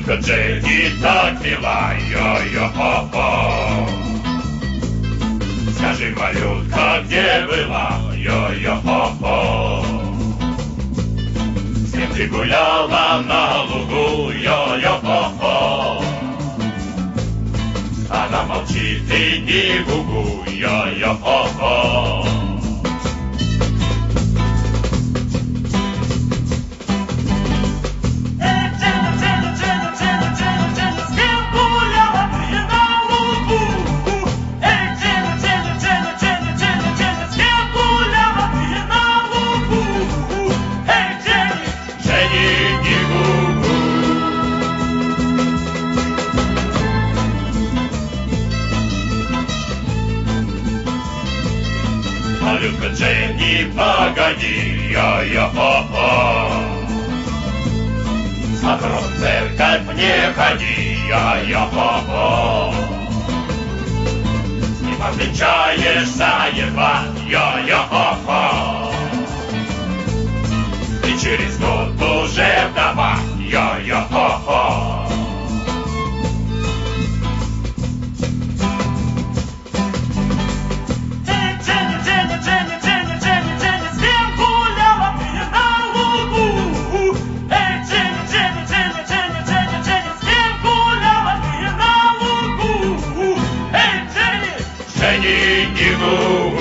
Малютка Дженни так мила, йо-йо-хо-хо. Скажи, малютка, где была, йо-йо-хо-хо? С кем ты гуляла на лугу, йо-йо-хо-хо? Она молчит и не гугу, йо-йо-хо-хо. Малютка Дженни, погоди, йо-йо-хо-хо. С отрок в церковь не ходи, йо-йо-хо-хо. С ним обвенчаешься едва, йо-йо-хо-хо. И через год уже вдова, йо-йо-хо-хо. Jenny,